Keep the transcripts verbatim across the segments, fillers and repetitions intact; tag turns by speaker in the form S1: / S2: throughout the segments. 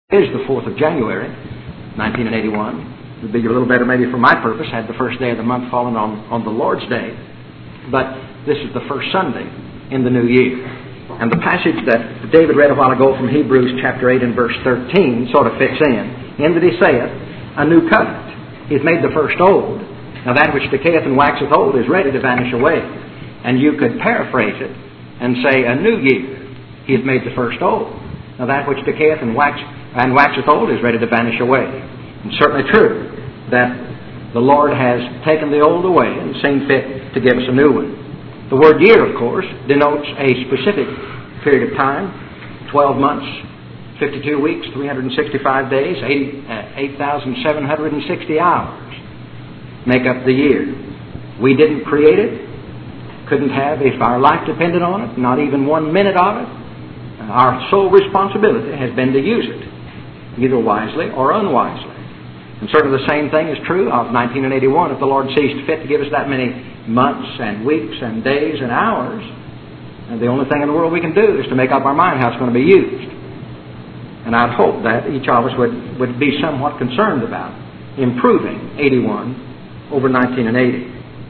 S1: Is the fourth of January, nineteen eighty-one. It would be a little better maybe for my purpose had the first day of the month fallen on, on the Lord's Day. But this is the first Sunday in the new year. And the passage that David read a while ago from Hebrews chapter eight and verse thirteen sort of fits in. In that he saith, a new covenant. He's made the first old. Now that which decayeth and waxeth old is ready to vanish away. And you could paraphrase it and say, a new year. He hath made the first old. Now that which decayeth and waxeth and waxeth old is ready to vanish away. And certainly true that the Lord has taken the old away and seen fit to give us a new one. The word year, of course, denotes a specific period of time, twelve months, fifty-two weeks, three hundred sixty-five days, eight thousand seven hundred sixty hours make up the year. We didn't create it, couldn't have if our life depended on it, not even one minute of it. Our sole responsibility has been to use it, either wisely or unwisely. And certainly the same thing is true of nineteen eighty-one. If the Lord sees fit to give us that many months and weeks and days and hours, and the only thing in the world we can do is to make up our mind how it's going to be used. And I'd hope that each of us would, would be somewhat concerned about improving eighty-one over nineteen eighty.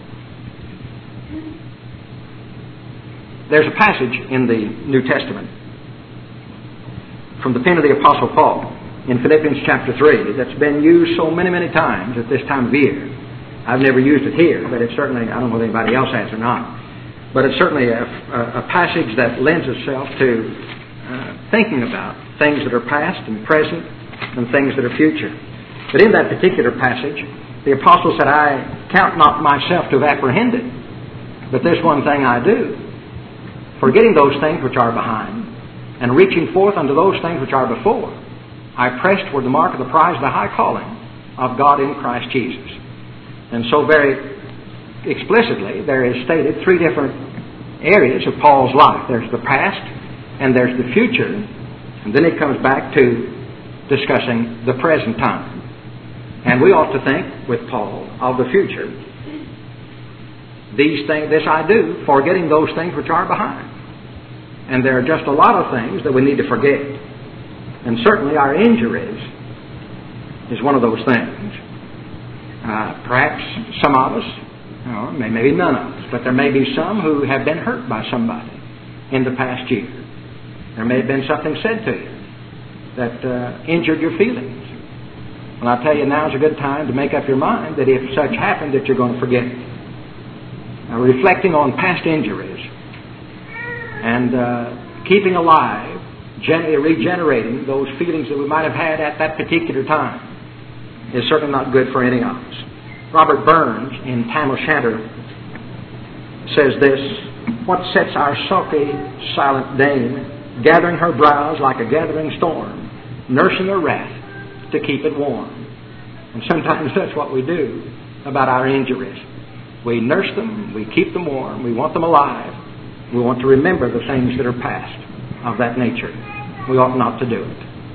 S1: There's a passage in the New Testament from the pen of the Apostle Paul in Philippians chapter three that's been used so many, many times at this time of year. I've never used it here, but it's certainly, I don't know whether anybody else has or not, but it's certainly a, a, a passage that lends itself to uh, thinking about things that are past and present and things that are future. But in that particular passage, the Apostle said, I count not myself to have apprehended, but this one thing I do, forgetting those things which are behind, and reaching forth unto those things which are before, I press toward the mark of the prize of the high calling of God in Christ Jesus. And so very explicitly there is stated three different areas of Paul's life. There's the past, and there's the future, and then it comes back to discussing the present time. And we ought to think with Paul of the future. These things, this I do, forgetting those things which are behind. And there are just a lot of things that we need to forget. And certainly our injuries is one of those things. Uh, perhaps some of us, or maybe none of us, but there may be some who have been hurt by somebody in the past year. There may have been something said to you that uh, injured your feelings. Well, I tell you, now is a good time to make up your mind that if such happened, that you're going to forget it. Now, reflecting on past injuries and uh, keeping alive, gently regenerating those feelings that we might have had at that particular time is certainly not good for any of us. Robert Burns in Tam O'Shanter says this, what sets our sulky, silent dame, gathering her brows like a gathering storm, nursing her wrath to keep it warm. And sometimes that's what we do about our injuries. We nurse them, we keep them warm, we want them alive. We want to remember the things that are past of that nature. We ought not to do it.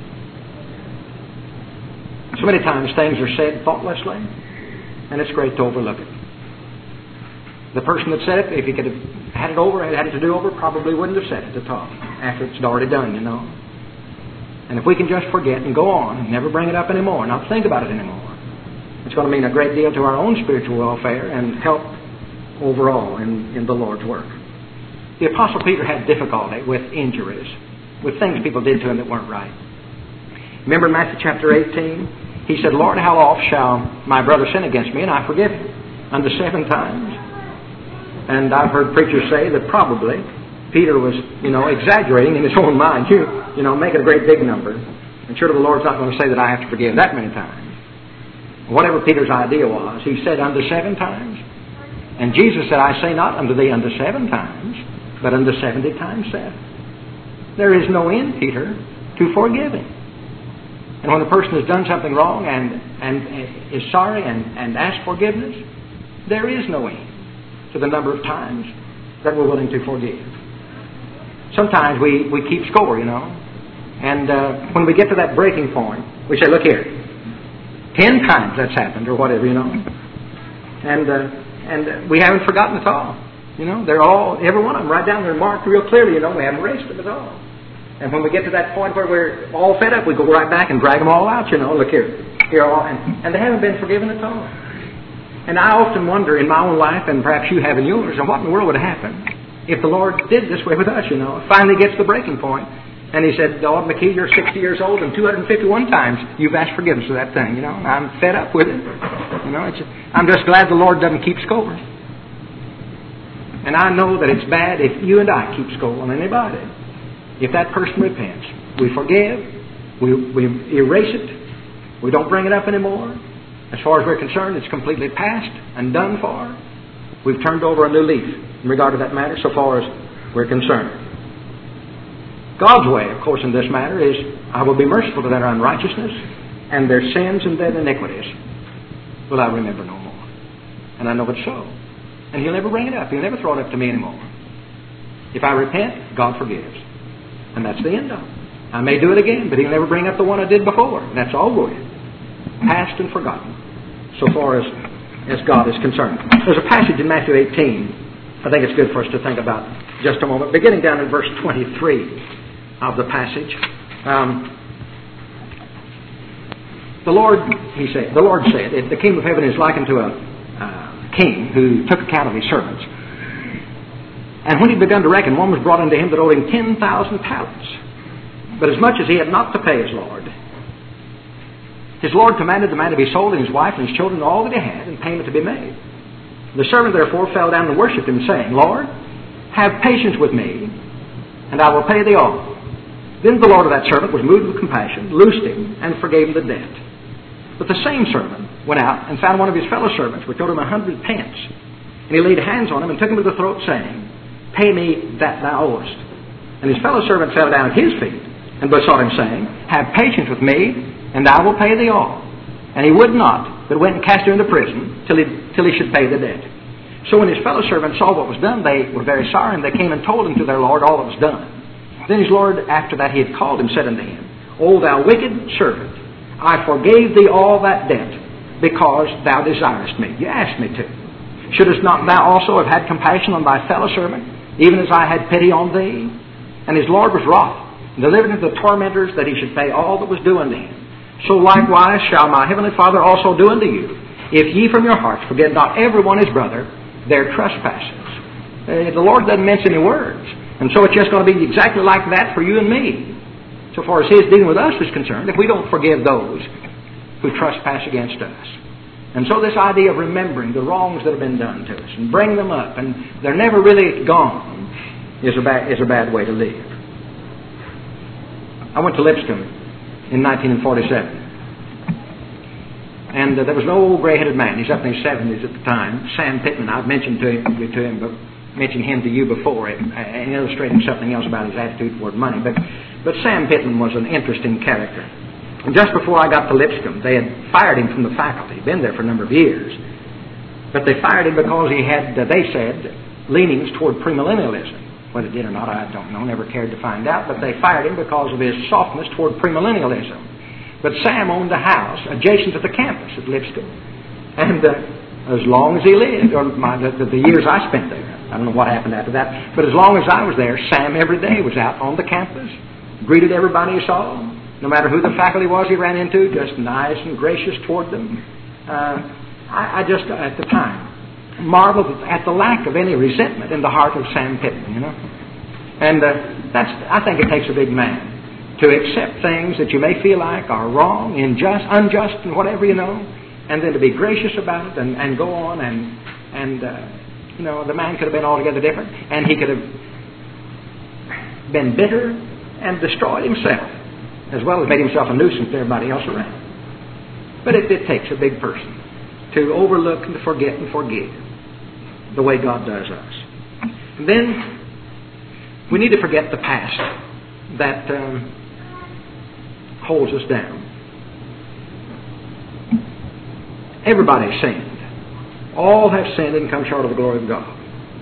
S1: So many times things are said thoughtlessly, and it's great to overlook it. The person that said it, if he could have had it over, had it to do over, probably wouldn't have said it at all after it's already done, you know. And if we can just forget and go on and never bring it up anymore, not think about it anymore, it's going to mean a great deal to our own spiritual welfare and help overall in, in the Lord's work. The Apostle Peter had difficulty with injuries, with things people did to him that weren't right. Remember in Matthew chapter eighteen? He said, Lord, how oft shall my brother sin against me, and I forgive him? Unto seven times. And I've heard preachers say that probably Peter was, you know, exaggerating in his own mind. You, you know, make it a great big number. And surely the Lord's not going to say that I have to forgive that many times. Whatever Peter's idea was, he said unto seven times. And Jesus said, I say not unto thee unto seven times, but unto seventy times seven. There is no end, Peter, to forgiving. And when a person has done something wrong and, and is sorry and, and asks forgiveness, there is no end to the number of times that we're willing to forgive. Sometimes we, we keep score, you know. And uh, when we get to that breaking point, we say, look here, ten times that's happened or whatever, you know. And, uh, and we haven't forgotten at all. You know, they're all, every one of them right down there marked real clearly, you know, we haven't erased them at all. And when we get to that point where we're all fed up, we go right back and drag them all out, you know. Look here. here all, and, and they haven't been forgiven at all. And I often wonder in my own life, and perhaps you have in yours, and what in the world would happen if the Lord did this way with us, you know. Finally gets the breaking point, and He said, Lord McKee, you're sixty years old, and two hundred fifty-one times you've asked forgiveness for that thing, you know. I'm fed up with it. You know, it's, I'm just glad the Lord doesn't keep score. And I know that it's bad if you and I keep score on anybody. If that person repents, we forgive, we, we erase it, we don't bring it up anymore. As far as we're concerned, it's completely past and done for. We've turned over a new leaf in regard to that matter so far as we're concerned. God's way, of course, in this matter is, I will be merciful to their unrighteousness, and their sins and their iniquities will I remember no more. And I know it's so. And He'll never bring it up. He'll never throw it up to me anymore. If I repent, God forgives. And that's the end of it. I may do it again, but He'll never bring up the one I did before. And that's all good. Past and forgotten, so far as, as God is concerned. There's a passage in Matthew eighteen, I think it's good for us to think about just a moment, beginning down in verse twenty-three of the passage. Um, the Lord, he said, the Lord said, the kingdom of heaven is likened to a uh, king who took account of his servants. And when he begun to reckon, one was brought unto him that owed him ten thousand talents. But as much as he had not to pay his Lord, his Lord commanded the man to be sold, and his wife and his children, and all that he had, and payment to be made. The servant therefore fell down and worshipped him, saying, Lord, have patience with me, and I will pay thee all. Then the Lord of that servant was moved with compassion, loosed him, and forgave him the debt. But the same servant went out and found one of his fellow servants, which owed him a hundred pence. And he laid hands on him and took him to the throat, saying, Pay me that thou owest. And his fellow servant fell down at his feet, and besought him, saying, Have patience with me, and I will pay thee all. And he would not, but went and cast him into prison till he, till he should pay the debt. So when his fellow servants saw what was done, they were very sorry, and they came and told him to their Lord all that was done. Then his Lord, after that he had called him, said unto him, O thou wicked servant, I forgave thee all that debt, because thou desirest me. You asked me to. Shouldest not thou also have had compassion on thy fellow servant, even as I had pity on thee? And his Lord was wroth, and delivered him to the tormentors, that he should pay all that was due unto him. So likewise shall my heavenly Father also do unto you, if ye from your hearts forget not every one his brother their trespasses. Uh, the Lord doesn't mince any words. And so it's just going to be exactly like that for you and me. So far as His dealing with us is concerned, if we don't forgive those who trespass against us. And so this idea of remembering the wrongs that have been done to us and bring them up, and they're never really gone, is a bad, is a bad way to live. I went to Lipscomb in nineteen forty-seven. And uh, there was an old gray-headed man. He's up in his seventies at the time. Sam Pittman. I've mentioned to him, to him, but mentioned him to you before, and illustrating something else about his attitude toward money. But, but Sam Pittman was an interesting character. And just before I got to Lipscomb, they had fired him from the faculty. He'd been there for a number of years. But they fired him because he had, uh, they said, leanings toward premillennialism. Whether he did or not, I don't know. Never cared to find out. But they fired him because of his softness toward premillennialism. But Sam owned a house adjacent to the campus at Lipscomb. And uh, as long as he lived, or my, the, the years I spent there, I don't know what happened after that, but as long as I was there, Sam every day was out on the campus, greeted everybody he saw, no matter who the faculty was he ran into, just nice and gracious toward them. Uh, I, I just, at the time, marveled at the lack of any resentment in the heart of Sam Pittman, you know. And uh, that's, I think it takes a big man to accept things that you may feel like are wrong, unjust, unjust, and whatever, you know, and then to be gracious about it and, and go on and, and uh, you know, the man could have been altogether different, and he could have been bitter and destroyed himself, as well as made himself a nuisance to everybody else around. But it, it takes a big person to overlook and to forget and forgive the way God does us. And then we need to forget the past that um, holds us down. Everybody sinned. All have sinned and come short of the glory of God.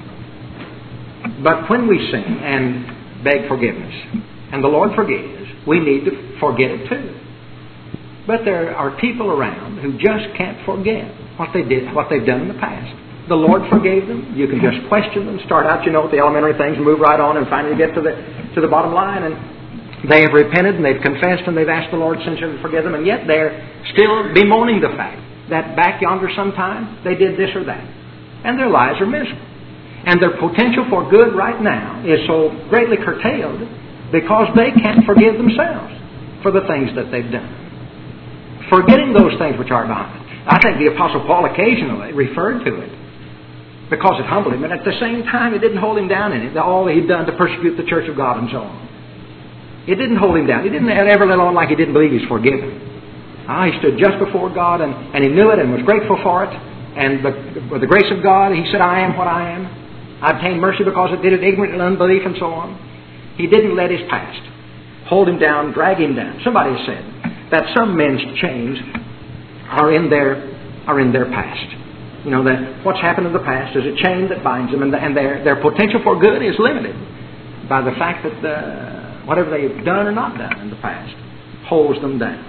S1: But when we sin and beg forgiveness, and the Lord forgives, we need to forget it too. But there are people around who just can't forget what they did, what they've done in the past. The Lord forgave them. You can just question them, start out, you know, with the elementary things, and move right on, and finally get to the to the bottom line. And They have repented and they've confessed and they've asked the Lord sincerely to forgive them, and yet they're still bemoaning the fact that back yonder sometime they did this or that. And their lives are miserable. And their potential for good right now is so greatly curtailed because they can't forgive themselves for the things that they've done. Forgetting those things which are behind. I think the Apostle Paul occasionally referred to it because it humbled him, and at the same time it didn't hold him down in it, all he'd done to persecute the church of God and so on. It didn't hold him down. He didn't ever let on like he didn't believe he's forgiven. Ah, he stood just before God, and, and he knew it and was grateful for it. And the, with the grace of God, he said, I am what I am. I obtained mercy because I did it ignorant and unbelief and so on. He didn't let his past hold him down, drag him down. Somebody said that some men's chains are in their are in their past. You know, that what's happened in the past is a chain that binds them, and, the, and their, their potential for good is limited by the fact that the, whatever they've done or not done in the past holds them down.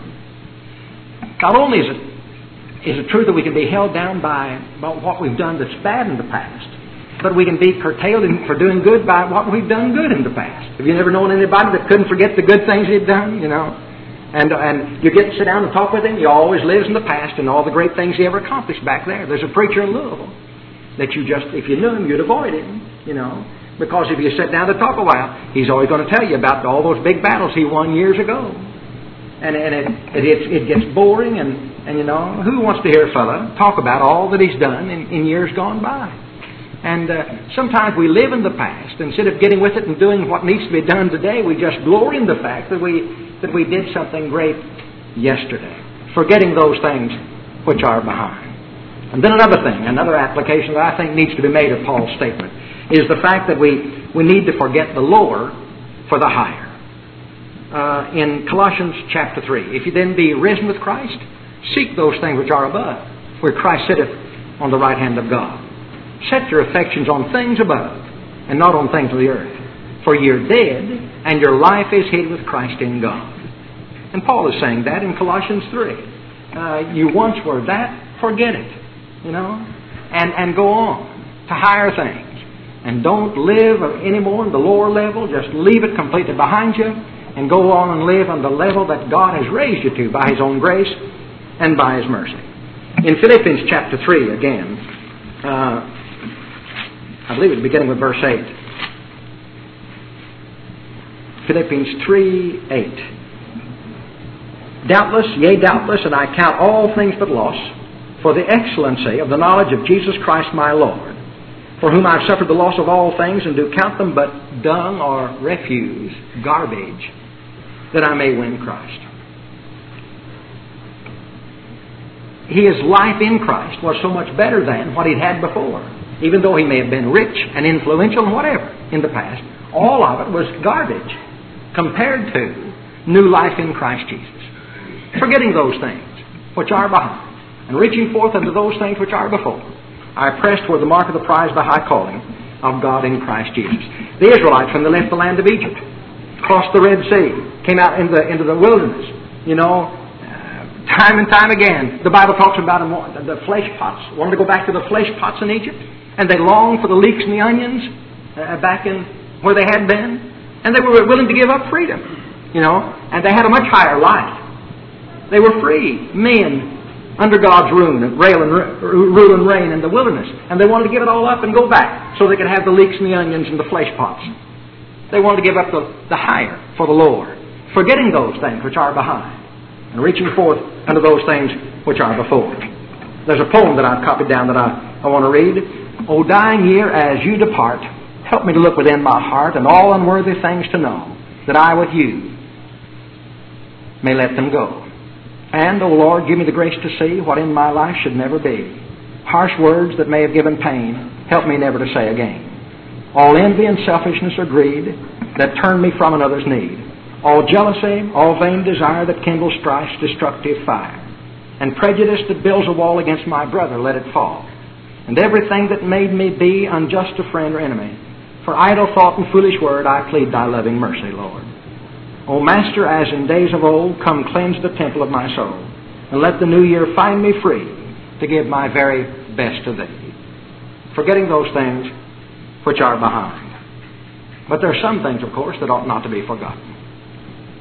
S1: Not only is it is it true that we can be held down by, by what we've done that's bad in the past, but we can be curtailed in, for doing good by what we've done good in the past. Have you never known anybody that couldn't forget the good things he'd done, you know? And and you get to sit down and talk with him, he always lives in the past and all the great things he ever accomplished back there. There's a preacher in Louisville that you just, if you knew him, you'd avoid him, you know. Because if you sit down to talk a while, he's always going to tell you about all those big battles he won years ago. And, and it, it, it, it gets boring, and, and you know, who wants to hear a fella talk about all that he's done in, in years gone by? And uh, sometimes we live in the past. Instead of getting with it and doing what needs to be done today, we just glory in the fact that we that we did something great yesterday, forgetting those things which are behind. And then another thing, another application that I think needs to be made of Paul's statement is the fact that we, we need to forget the lower for the higher. Uh, in Colossians chapter three, if you then be risen with Christ, seek those things which are above, where Christ sitteth on the right hand of God. Set your affections on things above, and not on things of the earth. For you're dead, and your life is hid with Christ in God. And Paul is saying that in Colossians three. Uh, you once were that, forget it, you know, and, and go on to higher things. And don't live anymore on the lower level. Just leave it completely behind you and go on and live on the level that God has raised you to by His own grace and by His mercy. In Philippians chapter three, again, uh, I believe it's beginning with verse eight. Philippians three eight. Doubtless, yea, doubtless, and I count all things but loss for the excellency of the knowledge of Jesus Christ my Lord, for whom I have suffered the loss of all things, and do count them but dung or refuse, garbage, that I may win Christ. His life in Christ was so much better than what he'd had before. Even though he may have been rich and influential and whatever in the past, all of it was garbage compared to new life in Christ Jesus. Forgetting those things which are behind, and reaching forth unto those things which are before, I press toward the mark of the prize of the high calling of God in Christ Jesus. The Israelites, when they left the land of Egypt, crossed the Red Sea, came out in the, into the wilderness, you know, uh, time and time again. The Bible talks about them, the flesh pots, wanted to go back to the flesh pots in Egypt, and they longed for the leeks and the onions uh, back in where they had been, and they were willing to give up freedom, you know, and they had a much higher life. They were free men under God's rule and rule and reign in the wilderness. And they wanted to give it all up and go back so they could have the leeks and the onions and the flesh pots. They wanted to give up the, the higher for the Lord, forgetting those things which are behind and reaching forth unto those things which are before. There's a poem that I've copied down that I, I want to read. O dying year, as you depart, help me to look within my heart and all unworthy things to know, that I with you may let them go. And, O Lord, give me the grace to see what in my life should never be. Harsh words that may have given pain, help me never to say again. All envy and selfishness or greed that turn me from another's need. All jealousy, all vain desire that kindles strife's destructive fire. And prejudice that builds a wall against my brother, let it fall. And everything that made me be unjust to friend or enemy. For idle thought and foolish word, I plead thy loving mercy, Lord. O Master, as in days of old, come cleanse the temple of my soul, and let the new year find me free to give my very best to Thee, forgetting those things which are behind. But there are some things, of course, that ought not to be forgotten.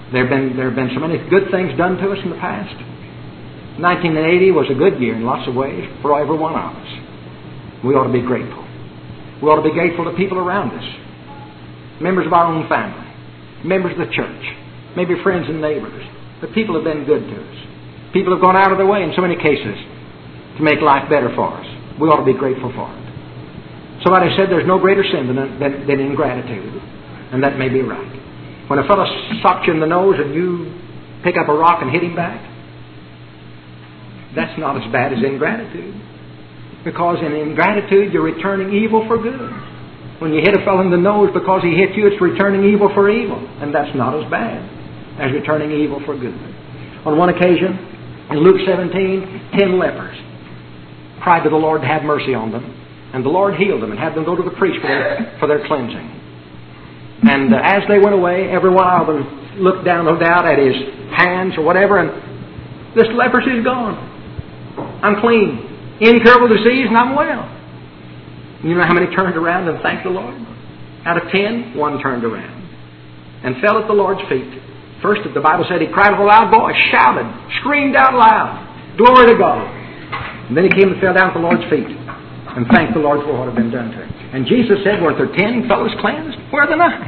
S1: There have been, there have been so many good things done to us in the past. nineteen eighty was a good year in lots of ways for every one of us. We ought to be grateful. We ought to be grateful to people around us, members of our own family, members of the church, maybe friends and neighbors. But people have been good to us. People have gone out of their way in so many cases to make life better for us. We ought to be grateful for it. Somebody said there's no greater sin than, than, than ingratitude, and that may be right. When a fellow socks you in the nose and you pick up a rock and hit him back, that's not as bad as ingratitude. Because in ingratitude, you're returning evil for good. When you hit a fellow in the nose because he hit you, it's returning evil for evil. And that's not as bad as returning evil for good. On one occasion, in Luke seventeen, ten lepers cried to the Lord to have mercy on them. And the Lord healed them and had them go to the priest for their, for their cleansing. And uh, as they went away, every one of them looked down, no doubt, at his hands or whatever, and this leprosy is gone. I'm clean. Incurable disease, and I'm well. You know how many turned around and thanked the Lord? Out of ten, one turned around and fell at the Lord's feet. First, the Bible said he cried with a loud voice, shouted, screamed out loud, glory to God. And then he came and fell down at the Lord's feet and thanked the Lord for what had been done to him. And Jesus said, weren't there ten fellows cleansed? Where are the nine?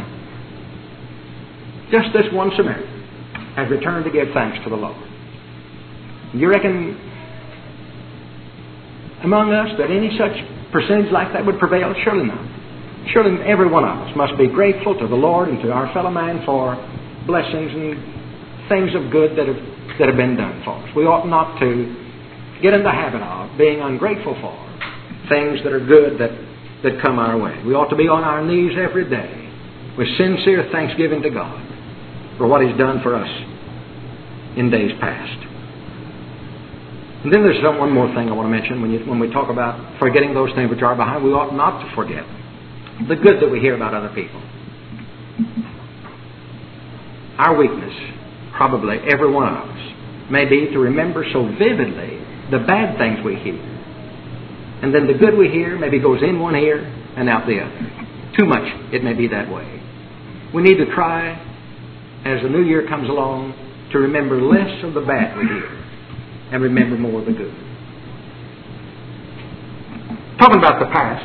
S1: Just this one Samaritan has returned to give thanks to the Lord. You reckon among us that any such percentage like that would prevail? Surely not. Surely every one of us must be grateful to the Lord and to our fellow man for blessings and things of good that have, that have been done for us. We ought not to get in the habit of being ungrateful for things that are good that, that come our way. We ought to be on our knees every day with sincere thanksgiving to God for what He's done for us in days past. And then there's one more thing I want to mention when, you, when we talk about forgetting those things which are behind. We ought not to forget the good that we hear about other people. Our weakness, probably every one of us, may be to remember so vividly the bad things we hear. And then the good we hear maybe goes in one ear and out the other. Too much, it may be that way. We need to try, as the new year comes along, to remember less of the bad we hear and remember more of the good. Talking about the past,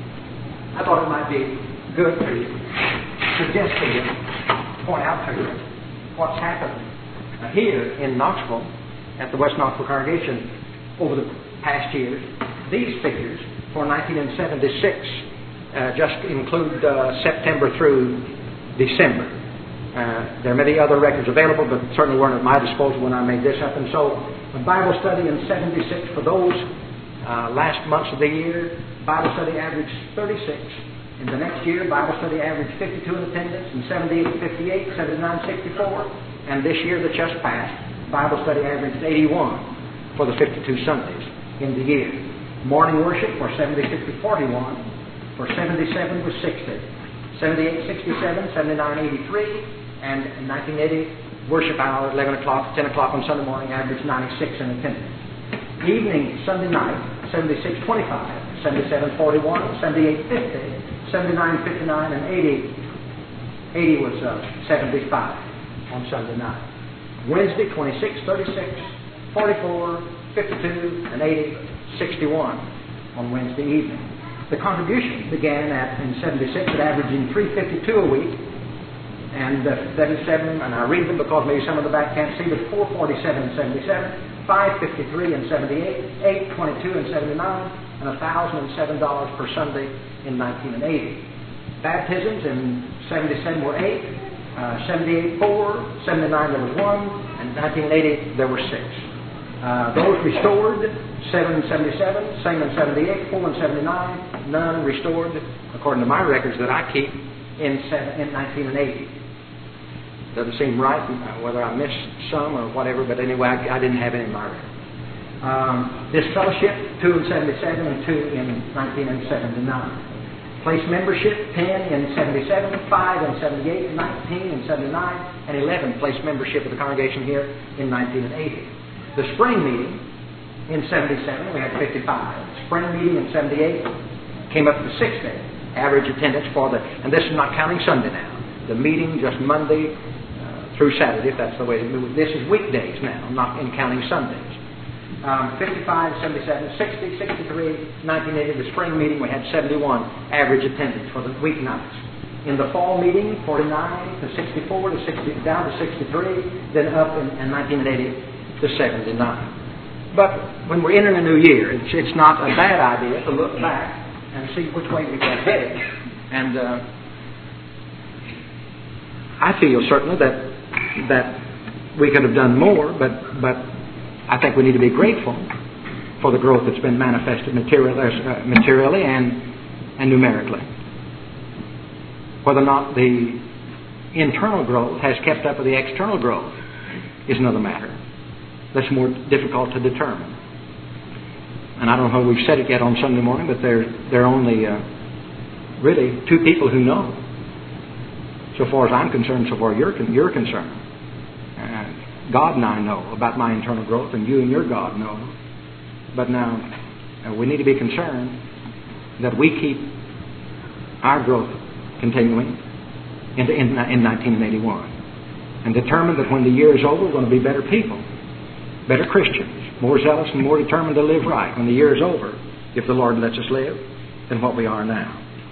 S1: I thought it might be good to suggest to you, point out to you, what's happened here in Knoxville, at the West Knoxville congregation, over the past years. These figures for nineteen seventy-six uh, just include uh, September through December. Uh, there may be other records available, but certainly weren't at my disposal when I made this up. And so, a Bible study in seventy-six for those uh, last months of the year, Bible study averaged thirty-six. In the next year, Bible study averaged fifty-two in attendance, and seventy-eight, fifty-eight, seventy-nine, sixty-four. And this year that just passed, Bible study averaged eighty-one for the fifty-two Sundays in the year. Morning worship for seventy-six was forty-one, for seventy-seven was sixty, seventy-eight, sixty-seven, seventy-nine, eighty-three, and in nineteen eighty, worship hour, eleven o'clock, ten o'clock on Sunday morning, averaged ninety-six in attendance. Evening, Sunday night, seventy-six, twenty-five, seventy-seven, forty-one, seventy-eight, fifty, seventy-nine, fifty-nine, and eighty. eighty was uh, seventy-five on Sunday night. Wednesday, twenty-six, thirty-six, forty-four, fifty-two, and eighty, sixty-one on Wednesday evening. The contribution began at in seventy-six at averaging three fifty-two a week, and uh, seventy-seven, and I read them because maybe some of the back can't see, but four forty-seven and seventy-seven, five fifty-three and seventy-eight, eight twenty-two and seventy-nine, and one thousand seven dollars per Sunday in nineteen eighty. Baptisms in seventy-seven were eight, uh, seventy-eight four, seventy-nine there was one, and nineteen eighty there were six. Uh, those restored, seven and seventy-seven, same in seventy-eight, four and seventy-nine, none restored, according to my records that I keep, in, seven, in nineteen eighty. Doesn't seem right, uh, whether I missed some or whatever, but anyway, I, I didn't have any in my record. Um, this fellowship, two in seventy-seven and two in nineteen seventy-nine. Place membership, ten in seventy-seven, five in seventy-eight, nineteen in seventy-nine, and eleven place membership of the congregation here in nineteen eighty. The spring meeting in seventy-seven, we had fifty-five. Spring meeting in seventy-eight came up to sixty. Average attendance for the, and this is not counting Sunday now. The meeting just Monday uh, through Saturday, if that's the way to move it. This is weekdays now, not in counting Sundays. Um, fifty-five, seventy-seven, sixty, sixty-three, nineteen eighty, the spring meeting, we had seventy-one average attendance for the weeknights. In the fall meeting, forty-nine to sixty-four to sixty, down to sixty-three, then up in, in nineteen eighty to seventy-nine. But when we're entering a new year, it's, it's not a bad idea to look back and see which way we got headed. And uh, I feel certainly that that we could have done more, but but. I think we need to be grateful for the growth that's been manifested material, uh, materially and, and numerically. Whether or not the internal growth has kept up with the external growth is another matter. That's more difficult to determine. And I don't know if we've said it yet on Sunday morning, but there, there are only uh, really two people who know. So far as I'm concerned, so far you're, you're concerned. God and I know about my internal growth, and you and your God know. But now, uh, we need to be concerned that we keep our growth continuing into, in, in nineteen eighty-one. And determined that when the year is over, we're going to be better people, better Christians, more zealous and more determined to live right when the year is over, if the Lord lets us live, than what we are now.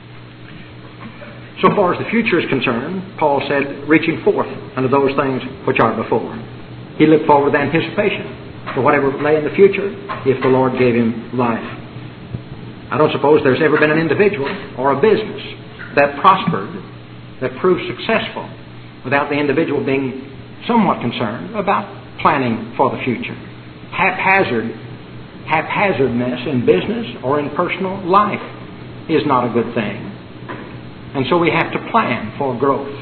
S1: So far as the future is concerned, Paul said, reaching forth unto those things which are before. He looked forward with anticipation for whatever lay in the future if the Lord gave him life. I don't suppose there's ever been an individual or a business that prospered, that proved successful, without the individual being somewhat concerned about planning for the future. Haphazard, haphazardness in business or in personal life is not a good thing. And so we have to plan for growth.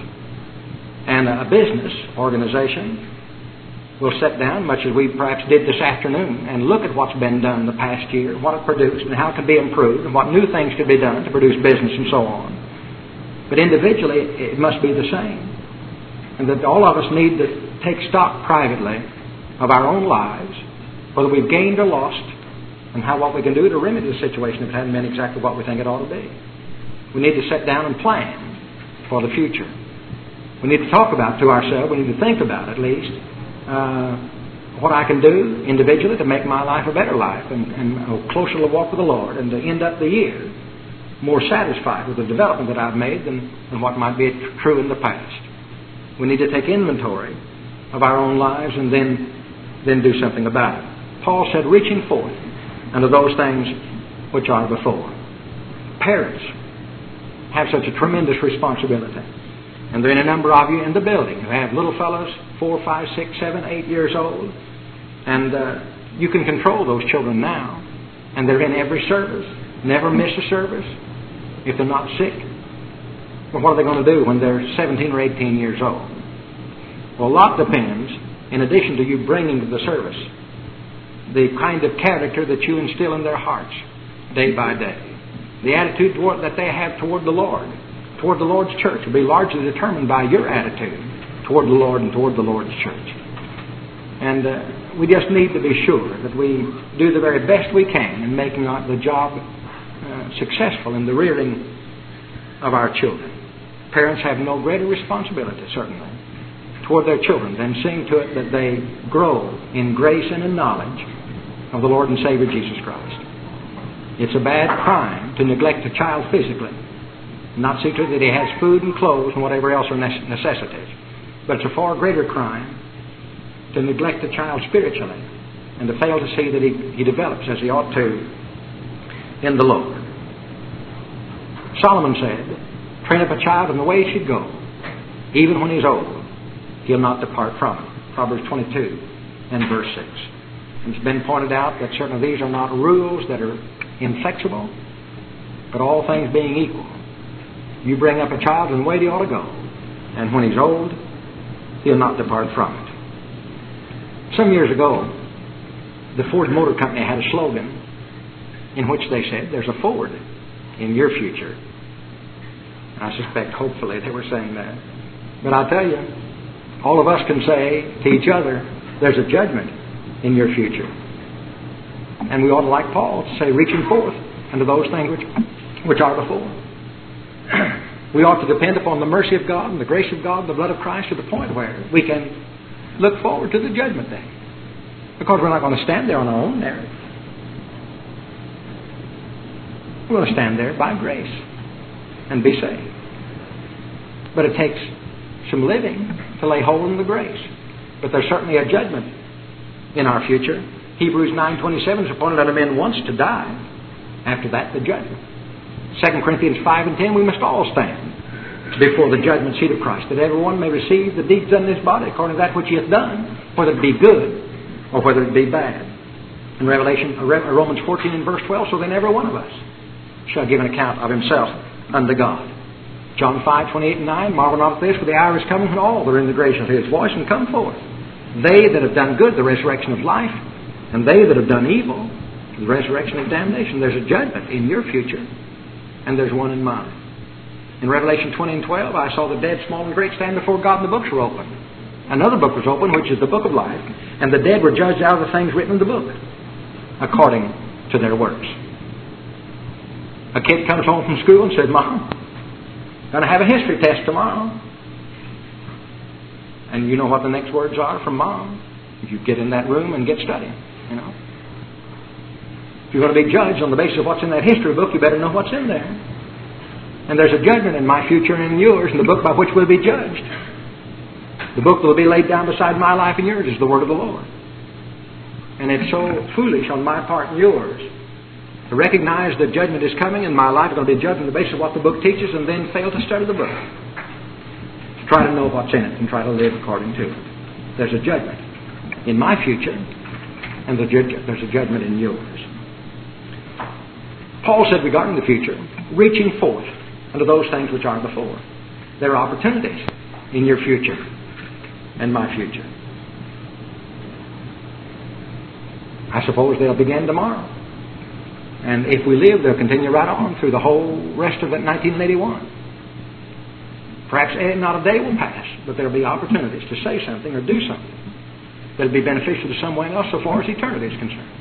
S1: And a business organization will sit down, much as we perhaps did this afternoon, and look at what's been done the past year, what it produced, and how it can be improved, and what new things could be done to produce business and so on. But individually, it must be the same. And that all of us need to take stock privately of our own lives, whether we've gained or lost, and how what we can do to remedy the situation if it hadn't been exactly what we think it ought to be. We need to sit down and plan for the future. We need to talk about to ourselves, we need to think about at least, Uh, what I can do individually to make my life a better life and, and a closer walk with the Lord, and to end up the year more satisfied with the development that I've made than, than what might be true in the past. We need to take inventory of our own lives and then, then do something about it. Paul said, reaching forth unto those things which are before. Parents have such a tremendous responsibility. And there are any number of you in the building who have little fellows, four, five, six, seven, eight years old. And uh, you can control those children now. And they're in every service. Never miss a service if they're not sick. But what are they going to do when they're seventeen or eighteen years old? Well, a lot depends, in addition to you bringing to the service, the kind of character that you instill in their hearts day by day. The attitude toward, that they have toward the Lord, toward the Lord's church, will be largely determined by your attitude toward the Lord and toward the Lord's church. And uh, we just need to be sure that we do the very best we can in making our, the job uh, successful in the rearing of our children. Parents have no greater responsibility, certainly, toward their children than seeing to it that they grow in grace and in knowledge of the Lord and Savior Jesus Christ. It's a bad crime to neglect a child physically, not see to it that he has food and clothes and whatever else are necessities. But it's a far greater crime to neglect a child spiritually and to fail to see that he, he develops as he ought to in the Lord. Solomon said, train up a child in the way he should go. Even when he's old, he'll not depart from it. Proverbs twenty-two and verse six. And it's been pointed out that certainly these are not rules that are inflexible, but all things being equal, you bring up a child in the way he ought to go, and when he's old, he'll not depart from it. Some years ago, the Ford Motor Company had a slogan in which they said, there's a Ford in your future. I suspect, hopefully, they were saying that. But I tell you, all of us can say to each other, there's a judgment in your future. And we ought to, like Paul, to say, reaching forth unto those things which, which are before. We ought to depend upon the mercy of God and the grace of God and the blood of Christ to the point where we can look forward to the judgment day. Because we're not going to stand there on our own merit. We're going to stand there by grace and be saved. But it takes some living to lay hold on the grace. But there's certainly a judgment in our future. Hebrews nine twenty-seven is appointed unto men once to die. After that, the judgment. Second Corinthians five and ten, we must all stand before the judgment seat of Christ, that everyone may receive the deeds done in his body according to that which he hath done, whether it be good or whether it be bad. In Revelation, Romans fourteen and verse twelve, so then every one of us shall give an account of himself unto God. John five twenty-eight and nine, marvel not at this, for the hour is coming when all that are in the grace of his voice and come forth. They that have done good, the resurrection of life, and they that have done evil, the resurrection of damnation. There's a judgment in your future, and there's one in mine. In Revelation twenty and twelve, I saw the dead, small and great, stand before God, and the books were opened. Another book was opened, which is the book of life, and the dead were judged out of the things written in the book, according to their works. A kid comes home from school and says, Mom, I'm going to have a history test tomorrow. And you know what the next words are from Mom? If you get in that room and get studying, you know. If you're going to be judged on the basis of what's in that history book, you better know what's in there. And there's a judgment in my future and in yours, and the book by which we'll be judged. The book that will be laid down beside my life and yours is the Word of the Lord. And it's so foolish on my part and yours to recognize that judgment is coming and my life is going to be judged on the basis of what the book teaches and then fail to study the book. To try to know what's in it and try to live according to it. There's a judgment in my future and there's a judgment in yours. Paul said regarding the future, reaching forth unto those things which are before. There are opportunities in your future and my future. I suppose they'll begin tomorrow. And if we live, they'll continue right on through the whole rest of that nineteen eighty-one. Perhaps not a day will pass, but there'll be opportunities to say something or do something that'll be beneficial to someone else so far as eternity is concerned.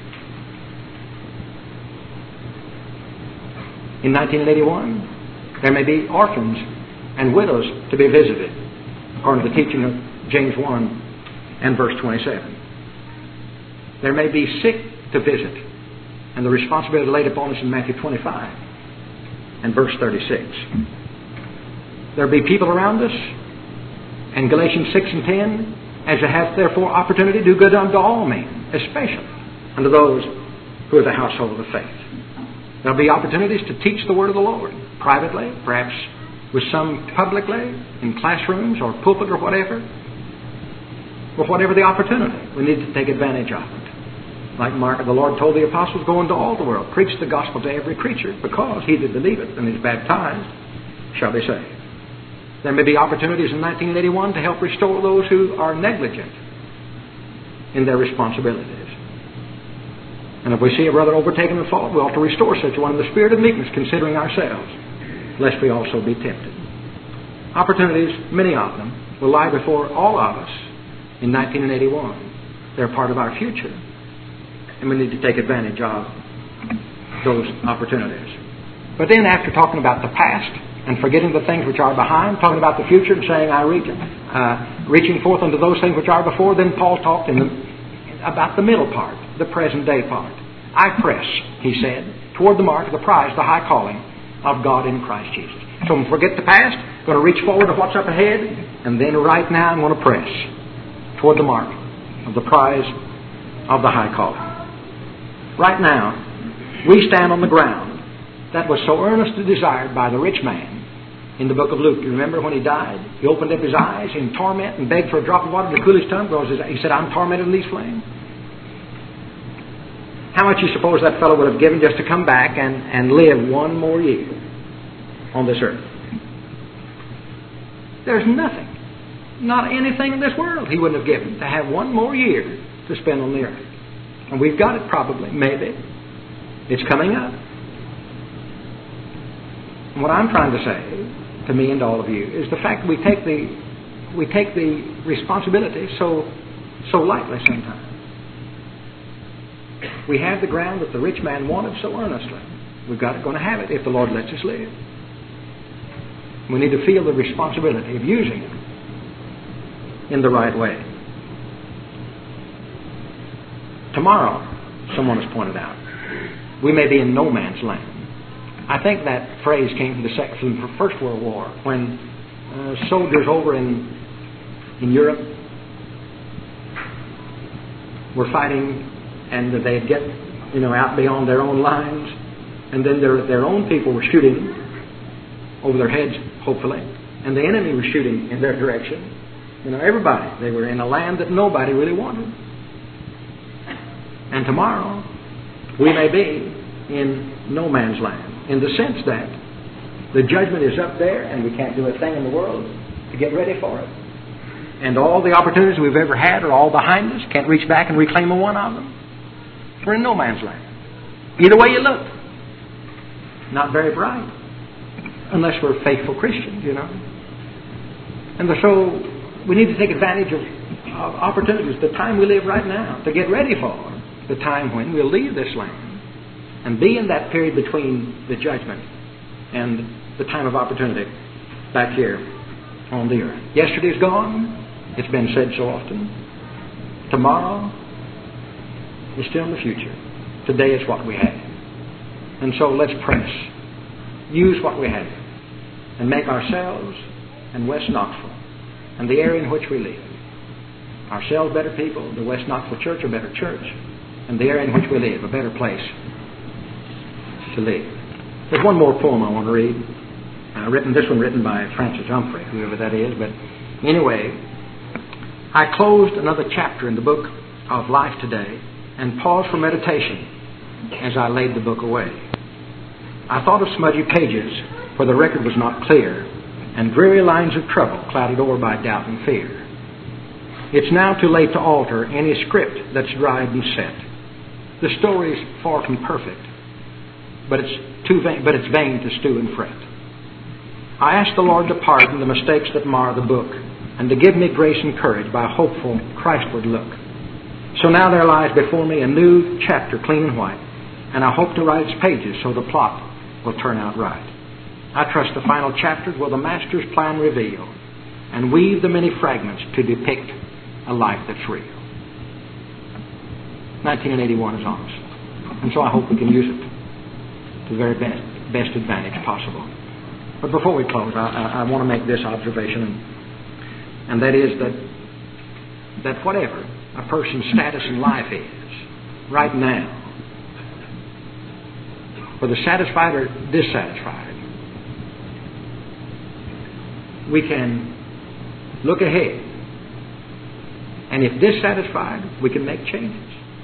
S1: In nineteen eighty-one, there may be orphans and widows to be visited, according to the teaching of James one and verse twenty-seven. There may be sick to visit, and the responsibility laid upon us in Matthew twenty-five and verse thirty-six. There will be people around us, and Galatians six and ten, as you have therefore opportunity, do good unto all men, especially unto those who are the household of faith. There will be opportunities to teach the word of the Lord, privately, perhaps with some publicly, in classrooms or pulpit or whatever. Or whatever the opportunity, we need to take advantage of it. Like Mark, the Lord told the apostles, go into all the world, preach the gospel to every creature, because he that believeth and is baptized shall be saved. There may be opportunities in nineteen eighty-one to help restore those who are negligent in their responsibilities. And if we see a brother overtaken in fault, we ought to restore such one in the spirit of meekness, considering ourselves, lest we also be tempted. Opportunities, many of them, will lie before all of us in nineteen eighty-one. They're part of our future. And we need to take advantage of those opportunities. But then after talking about the past and forgetting the things which are behind, talking about the future and saying, I reach, uh, reaching forth unto those things which are before, then Paul talked in the, about the middle part, the present day part. I press, he said, toward the mark of the prize, the high calling of God in Christ Jesus. So I'm going to forget the past, I'm going to reach forward to what's up ahead, and then right now I'm going to press toward the mark of the prize of the high calling. Right now, we stand on the ground that was so earnestly desired by the rich man in the book of Luke. You remember when he died? He opened up his eyes in torment and begged for a drop of water to cool his tongue because he said, I'm tormented in these flames. How much you suppose that fellow would have given just to come back and, and live one more year on this earth? There's nothing, not anything in this world he wouldn't have given to have one more year to spend on the earth. And we've got it probably, maybe. It's coming up. And what I'm trying to say to me and to all of you is the fact that we take the we take the responsibility so so lightly sometimes. We have the ground that the rich man wanted so earnestly. We've got it, going to have it if the Lord lets us live. We need to feel the responsibility of using it in the right way. Tomorrow, someone has pointed out, we may be in no man's land. I think that phrase came from the, second, from the First World War, when uh, soldiers over in in Europe were fighting, and they'd get, you know, out beyond their own lines, and then their their own people were shooting over their heads, hopefully, and the enemy was shooting in their direction. You know, everybody. They were in a land that nobody really wanted. And tomorrow, we may be in no man's land, in the sense that the judgment is up there and we can't do a thing in the world to get ready for it. And all the opportunities we've ever had are all behind us. Can't reach back and reclaim a one of them. We're in no man's land. Either way you look. Not very bright. Unless we're faithful Christians, you know. And so we need to take advantage of, of opportunities, the time we live right now, to get ready for the time when we'll leave this land and be in that period between the judgment and the time of opportunity back here on the earth. Yesterday's gone. It's been said so often. Tomorrow is still in the future. Today is what we have. And so let's press. Use what we have and make ourselves and West Knoxville and the area in which we live, ourselves better people, the West Knoxville Church a better church, and the area in which we live a better place to live. There's one more poem I want to read. Uh, written, this one written by Francis Humphrey, whoever that is. But anyway, I closed another chapter in the book of life today and paused for meditation as I laid the book away. I thought of smudgy pages where the record was not clear and dreary lines of trouble clouded over by doubt and fear. It's now too late to alter any script that's dried and set. The story's far from perfect, but it's too vain, but it's vain to stew and fret. I ask the Lord to pardon the mistakes that mar the book and to give me grace and courage by a hopeful Christward look. So now there lies before me a new chapter clean and white, and I hope to write its pages so the plot will turn out right. I trust the final chapters will the Master's plan reveal and weave the many fragments to depict a life that's real. nineteen eighty-one is on us, and so I hope we can use it to the very best, best advantage possible. But before we close, I, I, I want to make this observation, and, and that is that that whatever a person's status in life is right now, whether satisfied or dissatisfied, we can look ahead. And if dissatisfied, we can make changes.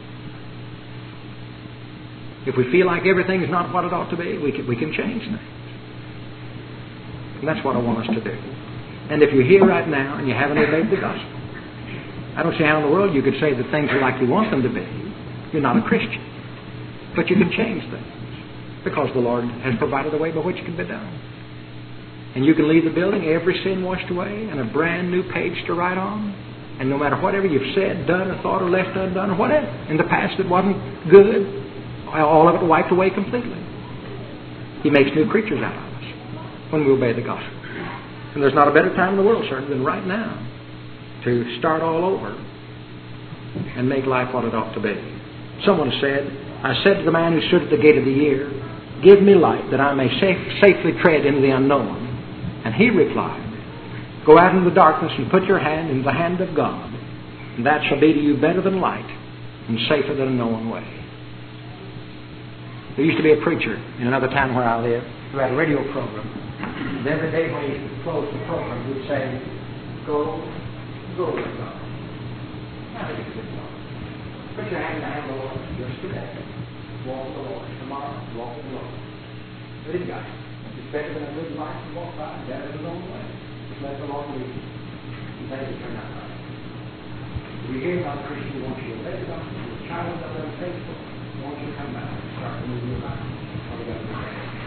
S1: If we feel like everything's not what it ought to be, we can, we can change things. And that's what I want us to do. And if you're here right now and you haven't obeyed the gospel, I don't see how in the world you could say that things are like you want them to be. You're not a Christian. But you can change things because the Lord has provided a way by which it can be done. And you can leave the building, every sin washed away, and a brand new page to write on. And no matter whatever you've said, done, or thought, or left undone, or whatever, in the past that wasn't good, all of it wiped away completely. He makes new creatures out of us when we obey the gospel. And there's not a better time in the world, certainly, than right now to start all over and make life what it ought to be. Someone said, I said to the man who stood at the gate of the year, give me light that I may safe, safely tread into the unknown. And he replied, go out into the darkness and put your hand in the hand of God, and that shall be to you better than light and safer than a known way. There used to be a preacher in another town where I live who had a radio program. And every day when he closed the program, he would say, go, go with God. Now you with God. Put your hand in the hand of the Lord just today. Walk with the Lord. Tomorrow, walk with the Lord. But it got you. It's better than a good life to walk by. Better than a long way. Just let the Lord lead you. And things will turn out right. If you hear about Christian, wants you to obey the gospel, you're a child of the faithful, wants you to come back and start moving your life.